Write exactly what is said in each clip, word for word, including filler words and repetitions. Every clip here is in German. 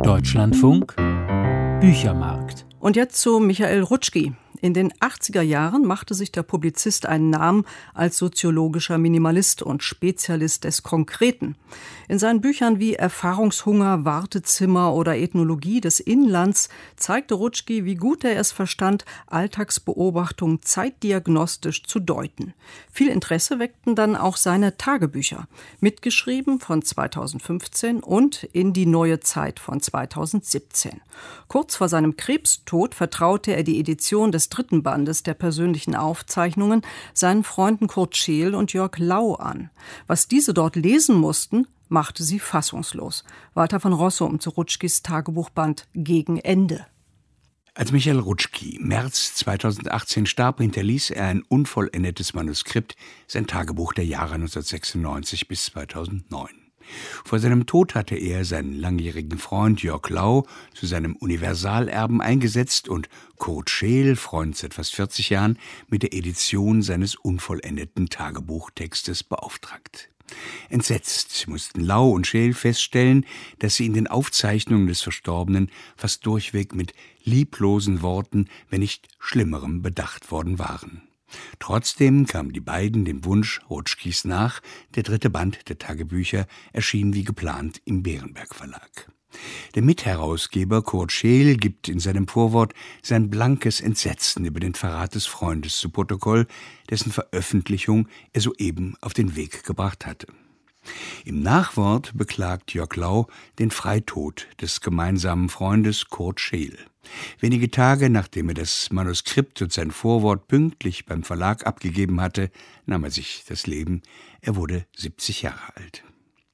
Deutschlandfunk Büchermarkt. Und jetzt zu Michael Rutschki. In den achtziger Jahren machte sich der Publizist einen Namen als soziologischer Minimalist und Spezialist des Konkreten. In seinen Büchern wie Erfahrungshunger, Wartezimmer oder Ethnologie des Inlands zeigte Rutschki, wie gut er es verstand, Alltagsbeobachtungen zeitdiagnostisch zu deuten. Viel Interesse weckten dann auch seine Tagebücher, mitgeschrieben von zweitausendfünfzehn und In die neue Zeit von zweitausendsiebzehn. Kurz vor seinem Krebstod vertraute er die Edition des dritten Bandes der persönlichen Aufzeichnungen seinen Freunden Kurt Scheel und Jörg Lau an. Was diese dort lesen mussten, machte sie fassungslos. Walter von Rossum zu Rutschkis Tagebuchband Gegen Ende. Als Michael Rutschki März zweitausendachtzehn starb, hinterließ er ein unvollendetes Manuskript, sein Tagebuch der Jahre neunzehnhundertsechsundneunzig bis zweitausendneun. Vor seinem Tod hatte er seinen langjährigen Freund Jörg Lau zu seinem Universalerben eingesetzt und Kurt Scheel, Freund seit fast vierzig Jahren, mit der Edition seines unvollendeten Tagebuchtextes beauftragt. Entsetzt mussten Lau und Scheel feststellen, dass sie in den Aufzeichnungen des Verstorbenen fast durchweg mit lieblosen Worten, wenn nicht Schlimmerem, bedacht worden waren. Trotzdem kamen die beiden dem Wunsch Rutschkis nach. Der dritte Band der Tagebücher erschien wie geplant im Berenberg Verlag. Der Mitherausgeber Kurt Scheel gibt in seinem Vorwort sein blankes Entsetzen über den Verrat des Freundes zu Protokoll, dessen Veröffentlichung er soeben auf den Weg gebracht hatte. Im Nachwort beklagt Jörg Lau den Freitod des gemeinsamen Freundes Kurt Scheel. Wenige Tage nachdem er das Manuskript und sein Vorwort pünktlich beim Verlag abgegeben hatte, nahm er sich das Leben. Er wurde siebzig Jahre alt.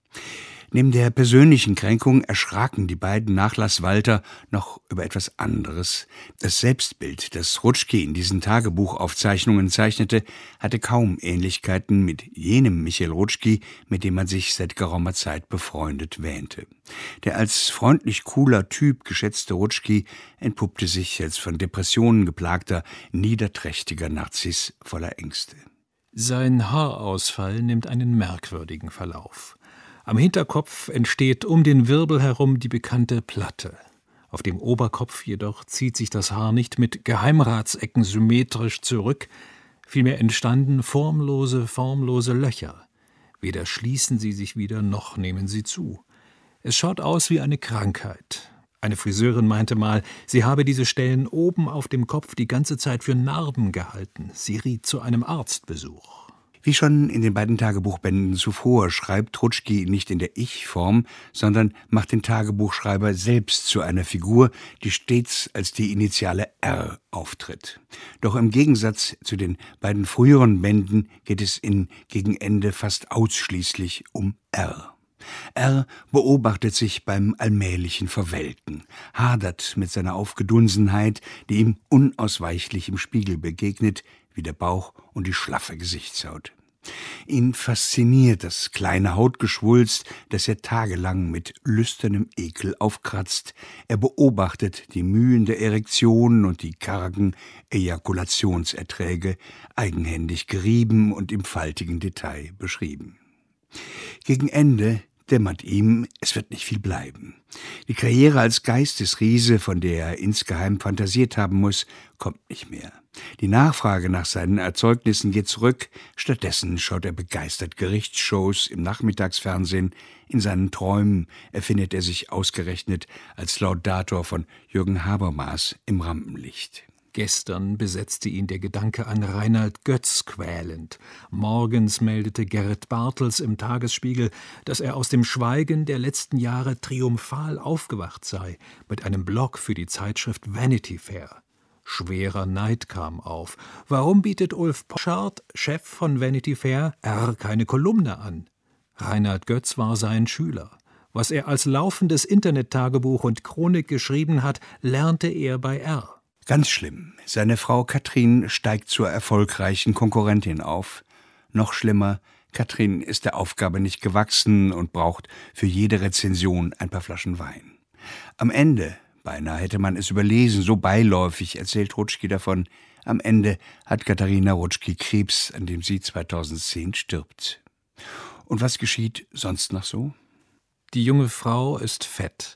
Neben der persönlichen Kränkung erschraken die beiden Nachlasswalter noch über etwas anderes. Das Selbstbild, das Rutschki in diesen Tagebuchaufzeichnungen zeichnete, hatte kaum Ähnlichkeiten mit jenem Michael Rutschki, mit dem man sich seit geraumer Zeit befreundet wähnte. Der als freundlich cooler Typ geschätzte Rutschki entpuppte sich als von Depressionen geplagter, niederträchtiger Narziss voller Ängste. Sein Haarausfall nimmt einen merkwürdigen Verlauf. Am Hinterkopf entsteht um den Wirbel herum die bekannte Platte. Auf dem Oberkopf jedoch zieht sich das Haar nicht mit Geheimratsecken symmetrisch zurück, vielmehr entstanden formlose, formlose Löcher. Weder schließen sie sich wieder, noch nehmen sie zu. Es schaut aus wie eine Krankheit. Eine Friseurin meinte mal, sie habe diese Stellen oben auf dem Kopf die ganze Zeit für Narben gehalten. Sie riet zu einem Arztbesuch. Wie schon in den beiden Tagebuchbänden zuvor schreibt Rutschki nicht in der Ich-Form, sondern macht den Tagebuchschreiber selbst zu einer Figur, die stets als die Initiale R auftritt. Doch im Gegensatz zu den beiden früheren Bänden geht es in Gegen Ende fast ausschließlich um R. R beobachtet sich beim allmählichen Verwelken, hadert mit seiner Aufgedunsenheit, die ihm unausweichlich im Spiegel begegnet, wie der Bauch und die schlaffe Gesichtshaut. Ihn fasziniert das kleine Hautgeschwulst, das er tagelang mit lüsternem Ekel aufkratzt. Er beobachtet die Mühen der Erektion und die kargen Ejakulationserträge, eigenhändig gerieben und im faltigen Detail beschrieben. Gegen Ende dämmert ihm, es wird nicht viel bleiben. Die Karriere als Geistesriese, von der er insgeheim fantasiert haben muss, kommt nicht mehr. Die Nachfrage nach seinen Erzeugnissen geht zurück, stattdessen schaut er begeistert Gerichtsshows im Nachmittagsfernsehen. In seinen Träumen erfindet er sich ausgerechnet als Laudator von Jürgen Habermas im Rampenlicht. Gestern besetzte ihn der Gedanke an Reinhard Götz quälend. Morgens meldete Gerrit Bartels im Tagesspiegel, dass er aus dem Schweigen der letzten Jahre triumphal aufgewacht sei, mit einem Blog für die Zeitschrift Vanity Fair. Schwerer Neid kam auf. Warum bietet Ulf Poschardt, Chef von Vanity Fair, R keine Kolumne an? Reinhard Götz war sein Schüler. Was er als laufendes Internet-Tagebuch und Chronik geschrieben hat, lernte er bei R. Ganz schlimm. Seine Frau Katrin steigt zur erfolgreichen Konkurrentin auf. Noch schlimmer, Katrin ist der Aufgabe nicht gewachsen und braucht für jede Rezension ein paar Flaschen Wein. Am Ende, beinahe hätte man es überlesen, so beiläufig erzählt Rutschki davon, am Ende hat Katharina Rutschki Krebs, an dem sie zweitausendzehn stirbt. Und was geschieht sonst noch so? Die junge Frau ist fett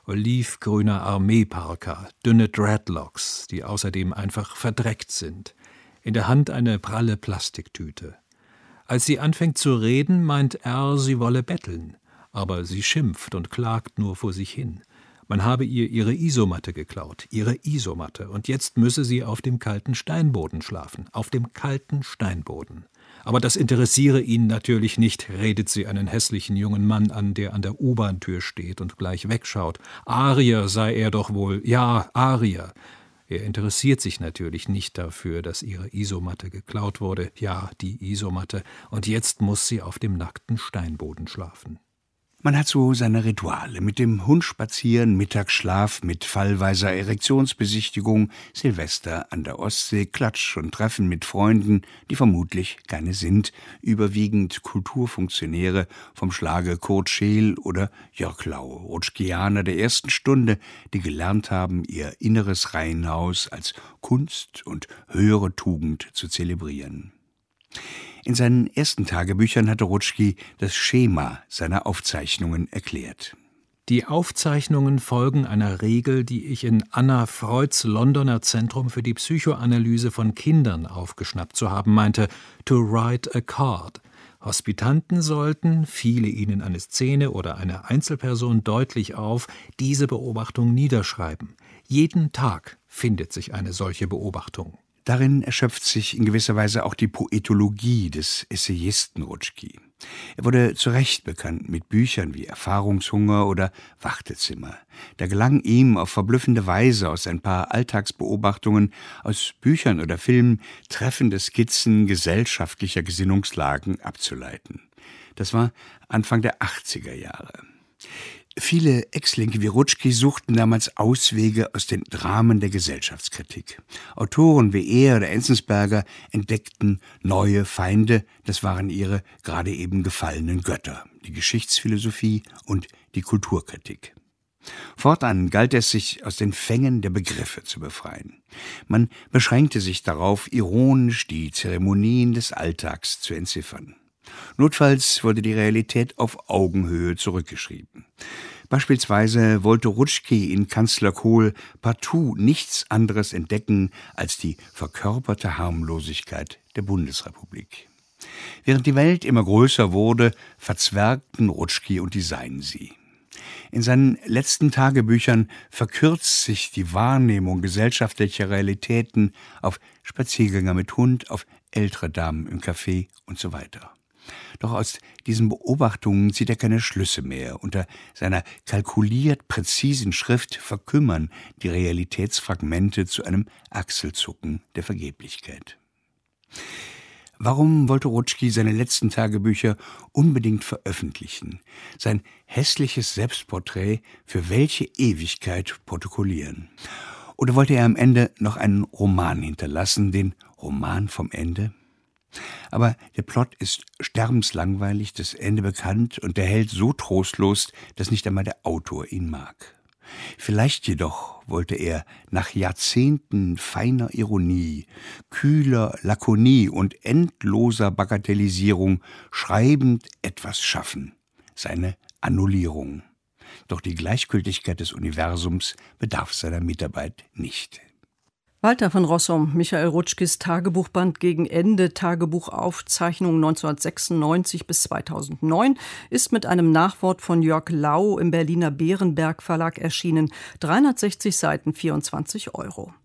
Olivgrüner Armeeparker, dünne Dreadlocks, die außerdem einfach verdreckt sind. In der Hand eine pralle Plastiktüte. Als sie anfängt zu reden, meint er, sie wolle betteln. Aber sie schimpft und klagt nur vor sich hin. Man habe ihr ihre Isomatte geklaut, ihre Isomatte, und jetzt müsse sie auf dem kalten Steinboden schlafen, auf dem kalten Steinboden. Aber das interessiere ihn natürlich nicht, redet sie einen hässlichen jungen Mann an, der an der U-Bahn-Tür steht und gleich wegschaut. Arier sei er doch wohl, ja, Arier. Er interessiert sich natürlich nicht dafür, dass ihre Isomatte geklaut wurde, ja, die Isomatte, und jetzt muss sie auf dem nackten Steinboden schlafen. Man hat so seine Rituale, mit dem Hund spazieren, Mittagsschlaf, mit fallweiser Erektionsbesichtigung, Silvester an der Ostsee, Klatsch und Treffen mit Freunden, die vermutlich keine sind, überwiegend Kulturfunktionäre vom Schlage Kurt Scheel oder Jörg Lau, Rutschkianer der ersten Stunde, die gelernt haben, ihr inneres Reihenhaus als Kunst und höhere Tugend zu zelebrieren. In seinen ersten Tagebüchern hatte Rutschki das Schema seiner Aufzeichnungen erklärt. Die Aufzeichnungen folgen einer Regel, die ich in Anna Freuds Londoner Zentrum für die Psychoanalyse von Kindern aufgeschnappt zu haben meinte, to write a card. Hospitanten sollten, fiele ihnen eine Szene oder eine Einzelperson deutlich auf, diese Beobachtung niederschreiben. Jeden Tag findet sich eine solche Beobachtung. Darin erschöpft sich in gewisser Weise auch die Poetologie des Essayisten Rutschki. Er wurde zu Recht bekannt mit Büchern wie Erfahrungshunger oder Wartezimmer. Da gelang ihm auf verblüffende Weise aus ein paar Alltagsbeobachtungen, aus Büchern oder Filmen treffende Skizzen gesellschaftlicher Gesinnungslagen abzuleiten. Das war Anfang der achtziger Jahre. Viele Ex-Linke wie Rutschki suchten damals Auswege aus den Dramen der Gesellschaftskritik. Autoren wie er oder Enzensberger entdeckten neue Feinde, das waren ihre gerade eben gefallenen Götter, die Geschichtsphilosophie und die Kulturkritik. Fortan galt es, sich aus den Fängen der Begriffe zu befreien. Man beschränkte sich darauf, ironisch die Zeremonien des Alltags zu entziffern. Notfalls wurde die Realität auf Augenhöhe zurückgeschrieben. Beispielsweise wollte Rutschki in Kanzler Kohl partout nichts anderes entdecken als die verkörperte Harmlosigkeit der Bundesrepublik. Während die Welt immer größer wurde, verzwergten Rutschki und die Seinen sie. In seinen letzten Tagebüchern verkürzt sich die Wahrnehmung gesellschaftlicher Realitäten auf Spaziergänger mit Hund, auf ältere Damen im Café und so weiter. Doch aus diesen Beobachtungen zieht er keine Schlüsse mehr. Unter seiner kalkuliert präzisen Schrift verkümmern die Realitätsfragmente zu einem Achselzucken der Vergeblichkeit. Warum wollte Rutschki seine letzten Tagebücher unbedingt veröffentlichen? Sein hässliches Selbstporträt für welche Ewigkeit protokollieren? Oder wollte er am Ende noch einen Roman hinterlassen, den Roman vom Ende? Aber der Plot ist sterbenslangweilig, das Ende bekannt und der Held so trostlos, dass nicht einmal der Autor ihn mag. Vielleicht jedoch wollte er nach Jahrzehnten feiner Ironie, kühler Lakonie und endloser Bagatellisierung schreibend etwas schaffen, seine Annullierung. Doch die Gleichgültigkeit des Universums bedarf seiner Mitarbeit nicht. Walter von Rossum, Michael Rutschkis Tagebuchband gegen Ende, Tagebuchaufzeichnung neunzehnhundertsechsundneunzig bis zweitausendneun, ist mit einem Nachwort von Jörg Lau im Berliner Bärenberg Verlag erschienen. dreihundertsechzig Seiten, vierundzwanzig Euro.